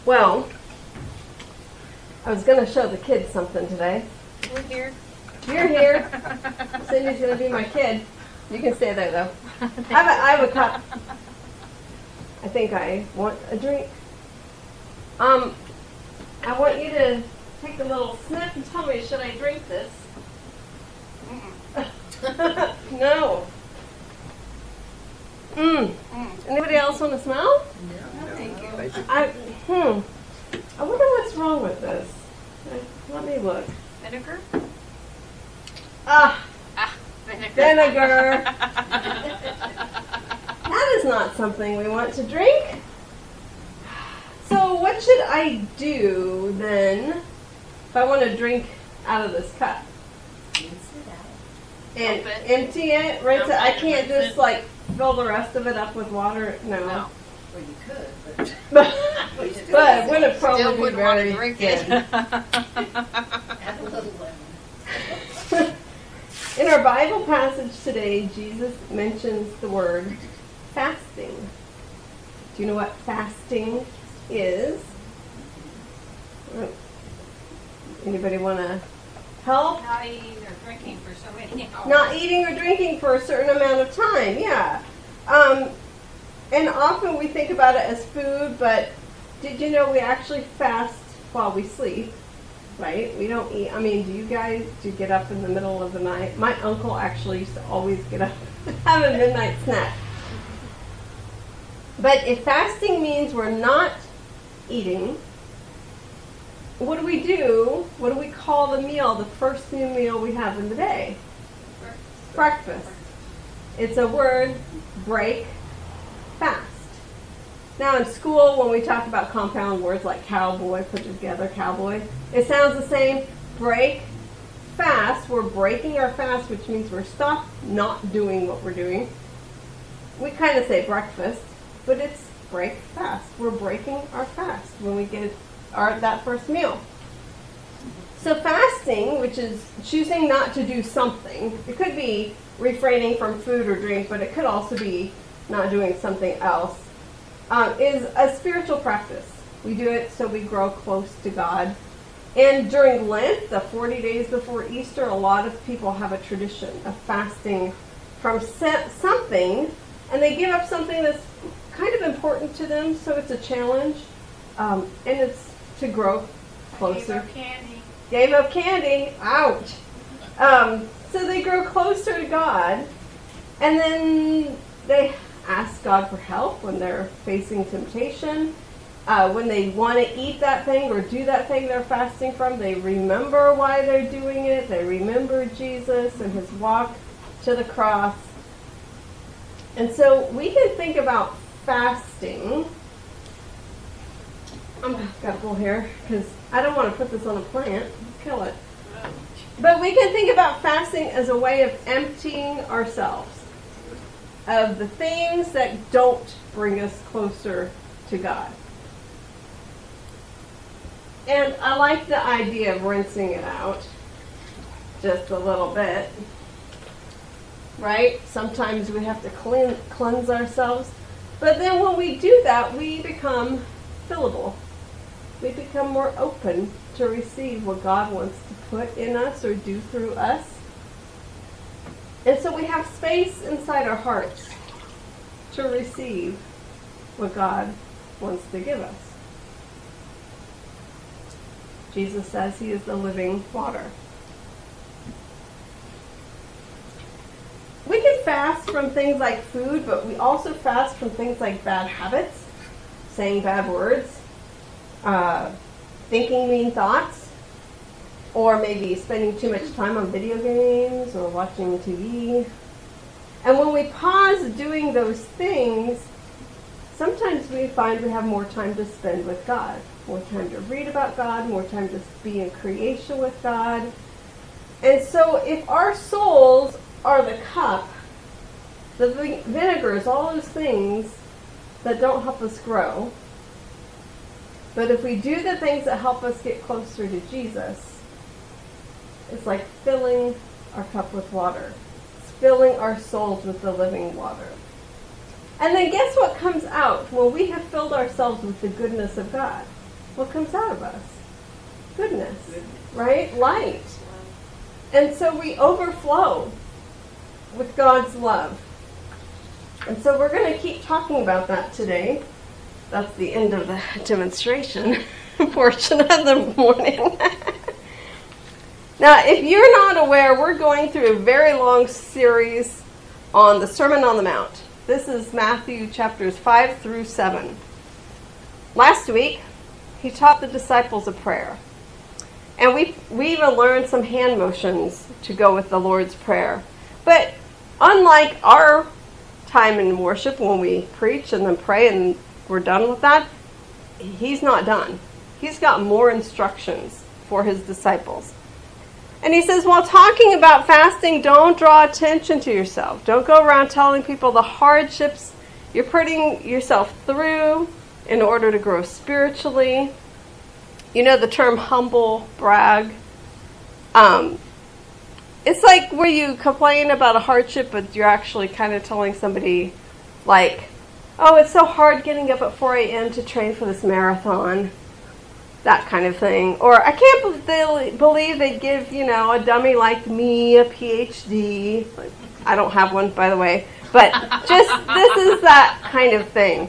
Well, I was going to show the kids something today. We're here. You're here. Cindy's going to be my kid. You can stay there, though. I have a cup. I think I want a drink. I want you to take a little sniff and tell me, should I drink this? No. Anybody else want to smell? No, thank you. I wonder what's wrong with this. Let me look. Vinegar? Vinegar. That is not something we want to drink. So what should I do then if I want to drink out of this cup? And empty it, right? So I can't just like fill the rest of it up with water. No. No. Well, you could, but but it wouldn't probably Still be wouldn't want to very drink good. it. add a little lemon. In our Bible passage today, Jesus mentions the word fasting. Do you know what fasting is? Anybody want to help? Not eating or drinking for so many hours. Not eating or drinking for a certain amount of time, yeah. And often we think about it as food, but did you know we actually fast while we sleep, right? We don't eat. I mean, do you guys get up in the middle of the night? My uncle actually used to always get up and have a midnight snack. But if fasting means we're not eating, what do we do? What do we call the meal, the first new meal we have in the day? Breakfast. It's a word, break, fast. Now in school, when we talk about compound words like cowboy, put together cowboy, it sounds the same. Break, fast. We're breaking our fast, which means we're not doing what we're doing. We kind of say breakfast, but it's break fast. We're breaking our fast when we get that first meal. So fasting, which is choosing not to do something, it could be refraining from food or drink, but it could also be not doing something else, is a spiritual practice. We do it so we grow close to God. And during Lent, the 40 days before Easter, a lot of people have a tradition of fasting from something, and they give up something that's kind of important to them, so it's a challenge, and it's to grow closer. Gave up candy. Gave up candy. Ouch. So they grow closer to God, and then they ask God for help when they're facing temptation. When they want to eat that thing or do that thing they're fasting from, they remember why they're doing it. They remember Jesus and his walk to the cross. And so we can think about fasting. I'm got to pull here because I don't want to put this on a plant. Kill it. But we can think about fasting as a way of emptying ourselves of the things that don't bring us closer to God. And I like the idea of rinsing it out just a little bit. Right? Sometimes we have to cleanse ourselves. But then when we do that, we become fillable. We become more open to receive what God wants to put in us or do through us. And so we have space inside our hearts to receive what God wants to give us. Jesus says he is the living water. We can fast from things like food, but we also fast from things like bad habits, saying bad words, thinking mean thoughts, or maybe spending too much time on video games or watching TV. And when we pause doing those things, sometimes we find we have more time to spend with God, more time to read about God, more time to be in creation with God. And so if our souls are the cup, the vinegar is all those things that don't help us grow. But if we do the things that help us get closer to Jesus, it's like filling our cup with water. It's filling our souls with the living water. And then guess what comes out when we have filled ourselves with the goodness of God? what comes out of us? Goodness, right? Light. And so we overflow with God's love. And so we're going to keep talking about that today. That's the end of the demonstration portion of the morning. Now, if you're not aware, we're going through a very long series on the Sermon on the Mount. This is Matthew chapters 5 through 7. Last week, he taught the disciples a prayer. And we even learned some hand motions to go with the Lord's Prayer. But unlike our time in worship when we preach and then pray and we're done with that, he's not done. He's got more instructions for his disciples. And he says, while talking about fasting, don't draw attention to yourself. Don't go around telling people the hardships you're putting yourself through in order to grow spiritually. You know the term humble brag? It's like where you complain about a hardship, but you're actually kind of telling somebody, like, oh, it's so hard getting up at 4 a.m. to train for this marathon. That kind of thing. Or, I can't believe they give, a dummy like me a PhD. I don't have one, by the way. But this is that kind of thing.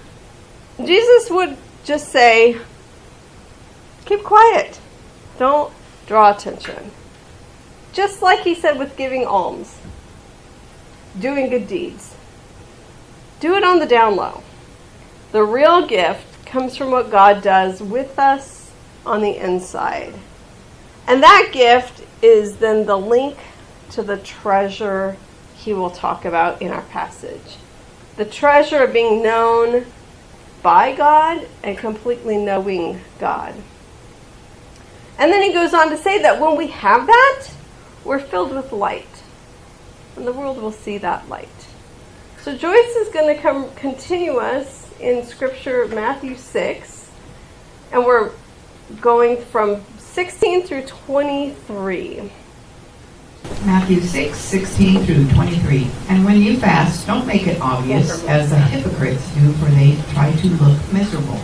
Jesus would just say, keep quiet. Don't draw attention. Just like he said with giving alms. Doing good deeds. Do it on the down low. The real gift comes from what God does with us on the inside. And that gift is then the link to the treasure he will talk about in our passage. The treasure of being known by God and completely knowing God. And then he goes on to say that when we have that, we're filled with light. And the world will see that light. So Joyce is going to continue us in Scripture, Matthew 6, and we're going from 16 through 23. Matthew 6:16 through 23. And when you fast, don't make it obvious as the hypocrites do, for they try to look miserable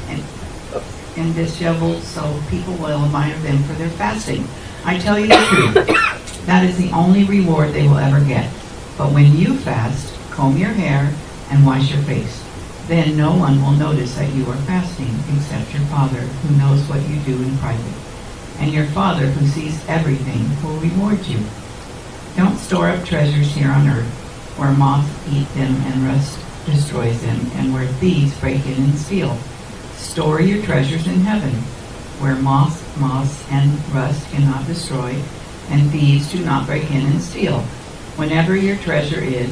and disheveled, so people will admire them for their fasting. I tell you the truth, that is the only reward they will ever get. But when you fast, comb your hair and wash your face. Then no one will notice that you are fasting except your Father who knows what you do in private. And your Father who sees everything will reward you. Don't store up treasures here on earth, where moths eat them and rust destroys them, and where thieves break in and steal. Store your treasures in heaven, where moths and rust cannot destroy, and thieves do not break in and steal. Wherever your treasure is,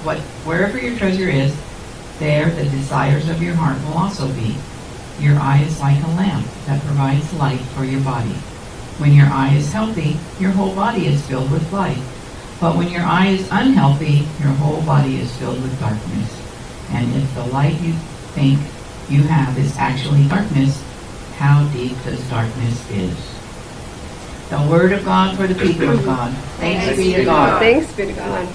there the desires of your heart will also be. Your eye is like a lamp that provides light for your body. When your eye is healthy, your whole body is filled with light. But when your eye is unhealthy, your whole body is filled with darkness. And if the light you think you have is actually darkness, how deep this darkness is. The word of God for the people of God. Thanks be to God. Thanks be to God.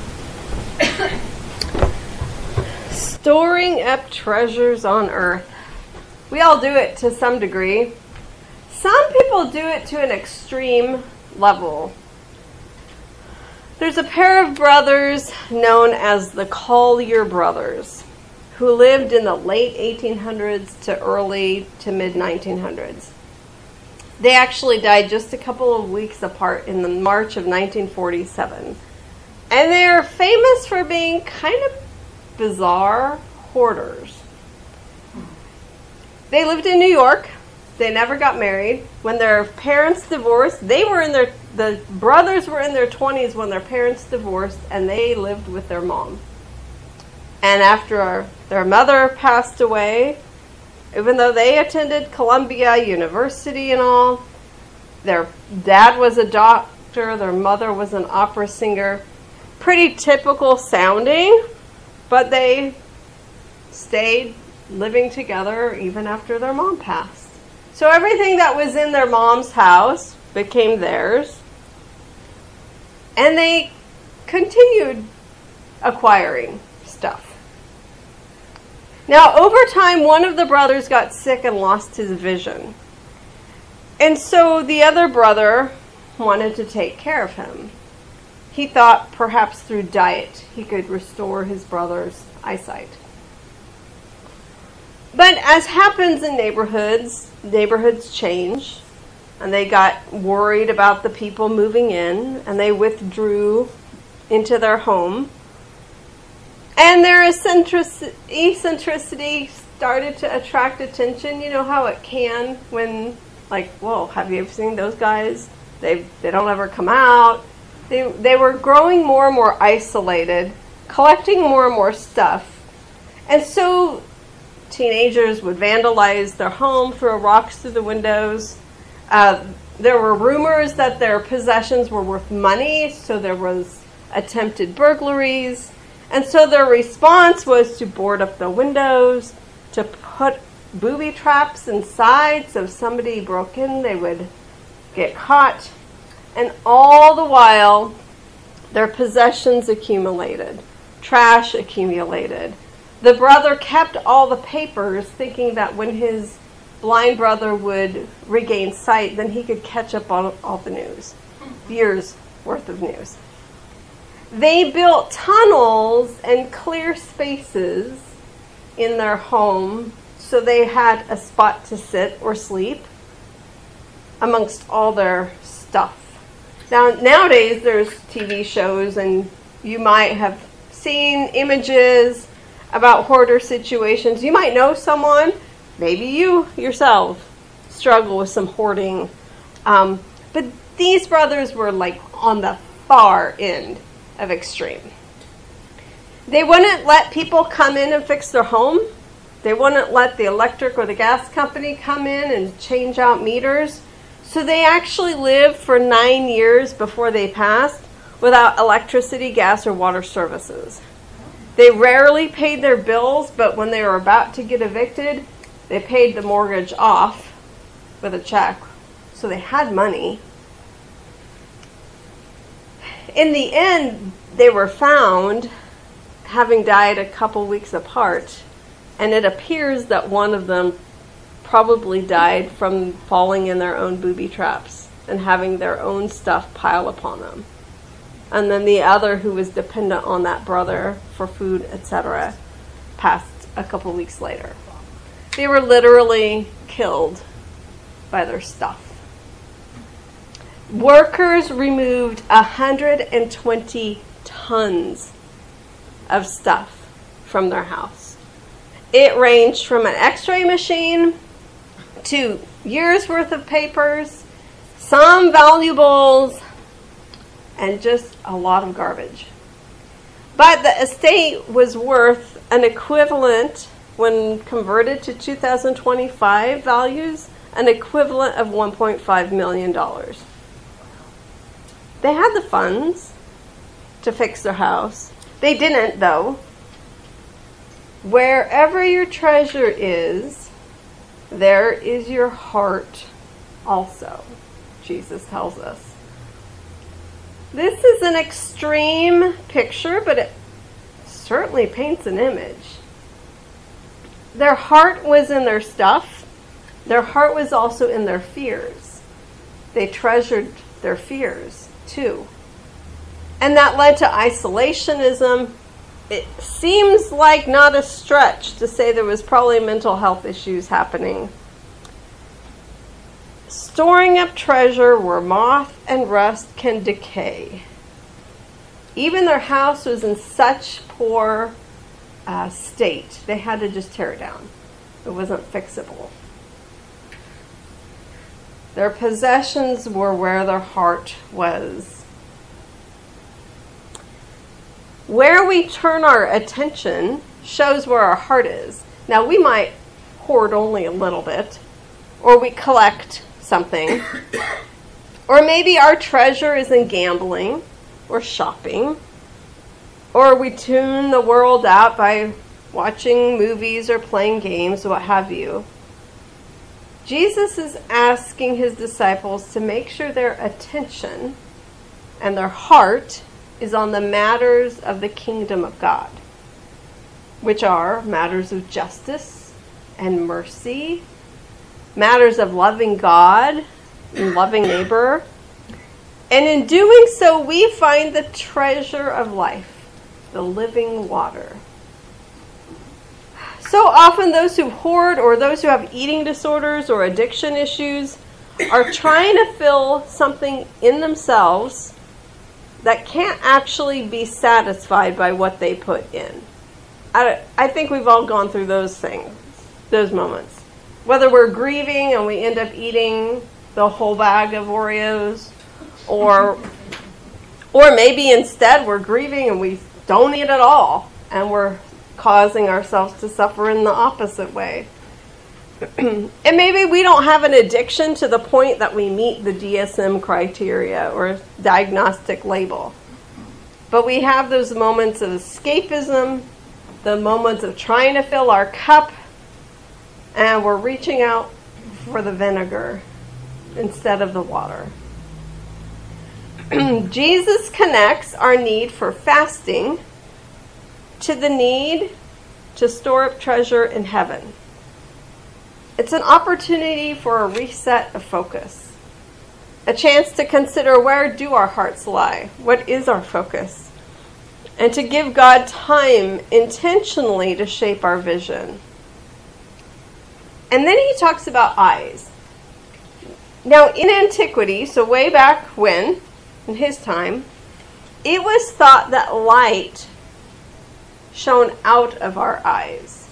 Storing up treasures on earth. We all do it to some degree. Some people do it to an extreme level. There's a pair of brothers known as the Collier brothers who lived in the late 1800s to early to mid 1900s. They actually died just a couple of weeks apart in the March of 1947. And they're famous for being kind of bizarre hoarders. They lived in New York. They never got married. When their parents divorced, the brothers were in their 20s when their parents divorced, and they lived with their mom. And after their mother passed away, even though they attended Columbia University and all, their dad was a doctor, their mother was an opera singer. Pretty typical sounding, but they stayed living together even after their mom passed. So everything that was in their mom's house became theirs. And they continued acquiring stuff. Now, over time, one of the brothers got sick and lost his vision. And so the other brother wanted to take care of him. He thought perhaps through diet he could restore his brother's eyesight. But as happens in neighborhoods change, and they got worried about the people moving in, and they withdrew into their home. And their eccentricity started to attract attention. You know how it can when, like, whoa, have you ever seen those guys? They don't ever come out. They were growing more and more isolated, collecting more and more stuff. And so teenagers would vandalize their home, throw rocks through the windows. There were rumors that their possessions were worth money, so there was attempted burglaries. And so their response was to board up the windows, to put booby traps inside, so if somebody broke in, they would get caught. And all the while, their possessions accumulated. Trash accumulated. The brother kept all the papers, thinking that when his blind brother would regain sight, then he could catch up on all the news. Years worth of news. They built tunnels and clear spaces in their home so they had a spot to sit or sleep amongst all their stuff. Now, nowadays there's TV shows, and you might have seen images about hoarder situations. You might know someone, maybe you yourself, struggle with some hoarding. But these brothers were like on the far end of extreme. They wouldn't let people come in and fix their home. They wouldn't let the electric or the gas company come in and change out meters. So they actually lived for 9 years before they passed without electricity, gas, or water services. They rarely paid their bills, but when they were about to get evicted, they paid the mortgage off with a check. So they had money. In the end, they were found having died a couple weeks apart, and it appears that one of them probably died from falling in their own booby traps and having their own stuff pile upon them. And then the other, who was dependent on that brother for food, etc., passed a couple weeks later. They were literally killed by their stuff. Workers removed 120 tons of stuff from their house. It ranged from an x-ray machine to years worth of papers, some valuables, and just a lot of garbage. But the estate was worth an equivalent, when converted to 2025 values, an equivalent of $1.5 million. They had the funds to fix their house. They didn't, though. Wherever your treasure is, there is your heart also, Jesus tells us. This is an extreme picture, but it certainly paints an image. Their heart was in their stuff. Their heart was also in their fears. They treasured their fears too. And that led to isolationism. It seems like not a stretch to say there was probably mental health issues happening. Storing up treasure where moth and rust can decay. Even their house was in such poor state, they had to just tear it down. It wasn't fixable. Their possessions were where their heart was. Where we turn our attention shows where our heart is. Now, we might hoard only a little bit, or we collect something, or maybe our treasure is in gambling or shopping, or we tune the world out by watching movies or playing games, what have you. Jesus is asking his disciples to make sure their attention and their heart is on the matters of the kingdom of God. which are matters of justice and mercy, matters of loving God and loving neighbor. And in doing so, we find the treasure of life, the living water. So often those who hoard or those who have eating disorders or addiction issues are trying to fill something in themselves that can't actually be satisfied by what they put in. I think we've all gone through those things, those moments. Whether we're grieving and we end up eating the whole bag of Oreos, or maybe instead we're grieving and we don't eat at all, and we're causing ourselves to suffer in the opposite way. And maybe we don't have an addiction to the point that we meet the DSM criteria or diagnostic label. But we have those moments of escapism, the moments of trying to fill our cup, and we're reaching out for the vinegar instead of the water. Jesus connects our need for fasting to the need to store up treasure in heaven. It's an opportunity for a reset of focus, a chance to consider, where do our hearts lie? What is our focus? And to give God time intentionally to shape our vision. And then he talks about eyes. Now, in antiquity, so way back when, in his time, it was thought that light shone out of our eyes.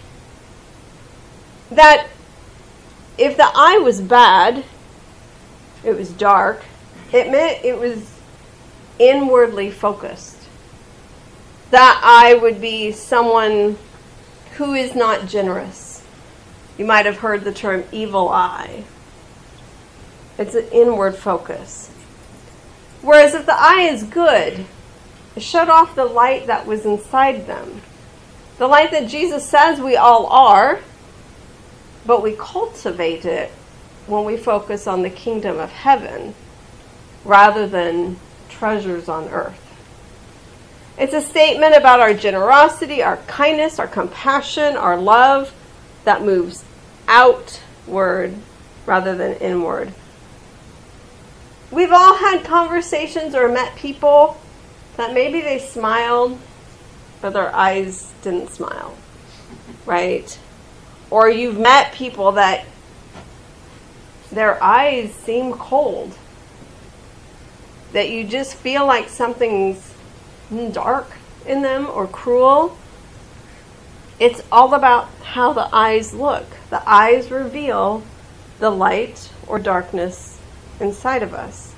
That if the eye was bad, it was dark, it meant it was inwardly focused. That eye would be someone who is not generous. You might have heard the term evil eye. It's an inward focus. Whereas if the eye is good, it shut off the light that was inside them. The light that Jesus says we all are, but we cultivate it when we focus on the kingdom of heaven rather than treasures on earth. It's a statement about our generosity, our kindness, our compassion, our love that moves outward rather than inward. We've all had conversations or met people that maybe they smiled, but their eyes didn't smile, right? Or you've met people that their eyes seem cold, that you just feel like something's dark in them or cruel. It's all about how the eyes look. The eyes reveal the light or darkness inside of us.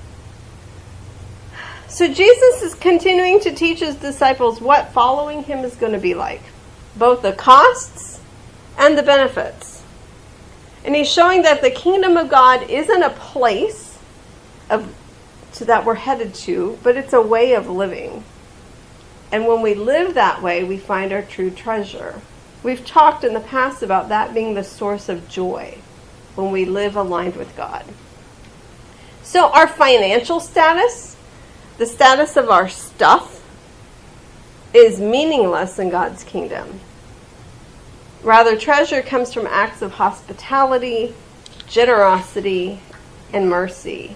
So Jesus is continuing to teach his disciples what following him is going to be like, both the costs and the benefits. And he's showing that the kingdom of God isn't a place that we're headed to, but it's a way of living. And when we live that way, we find our true treasure. We've talked in the past about that being the source of joy when we live aligned with God. So our financial status, the status of our stuff, is meaningless in God's kingdom. Rather, treasure comes from acts of hospitality, generosity, and mercy.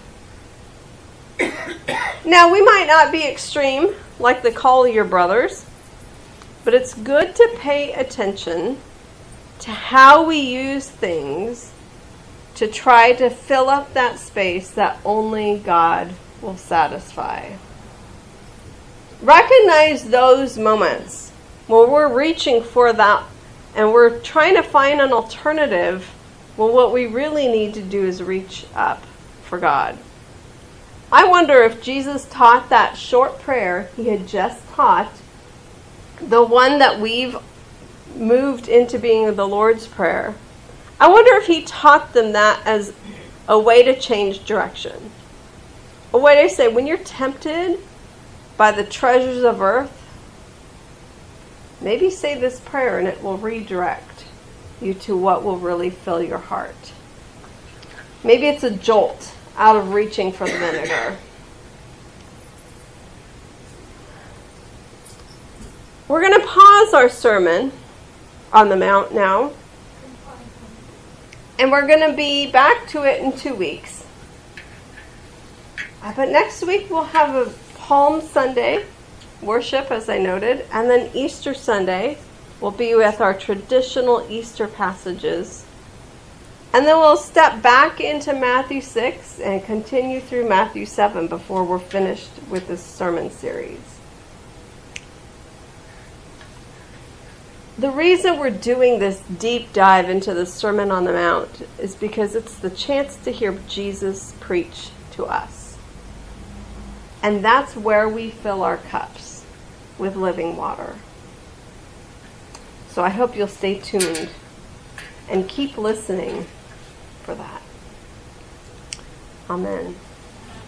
Now, we might not be extreme like the Collier brothers, but it's good to pay attention to how we use things to try to fill up that space that only God will satisfy. Recognize those moments when we're reaching for that and we're trying to find an alternative. Well, what we really need to do is reach up for God. I wonder if Jesus taught that short prayer he had just taught, the one that we've moved into being the Lord's Prayer. I wonder if he taught them that as a way to change direction. A way to say, when you're tempted by the treasures of earth, maybe say this prayer and it will redirect you to what will really fill your heart. Maybe it's a jolt out of reaching for the vinegar. We're going to pause our sermon on the Mount now. And we're going to be back to it in 2 weeks. But next week we'll have a Palm Sunday worship, as I noted. And then Easter Sunday will be with our traditional Easter passages. And then we'll step back into Matthew 6 and continue through Matthew 7 before we're finished with this sermon series. The reason we're doing this deep dive into the Sermon on the Mount is because it's the chance to hear Jesus preach to us. And that's where we fill our cups with living water. So I hope you'll stay tuned and keep listening for that. Amen.